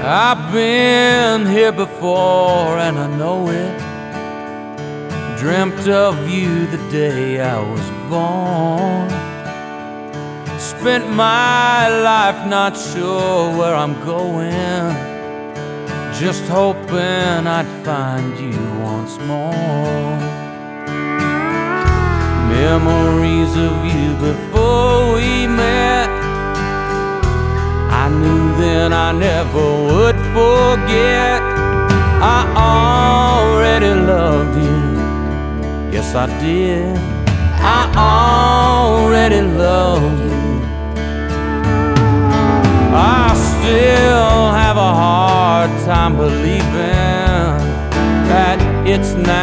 I've been here before and I know it. Dreamt of you the day I was born. Spent my life not sure where I'm going, just hoping I'd find you once more. Memories of you before we met, I knew then I never would forget. I already loved you, yes I did. I already loved you. I still have a hard time believing that it's now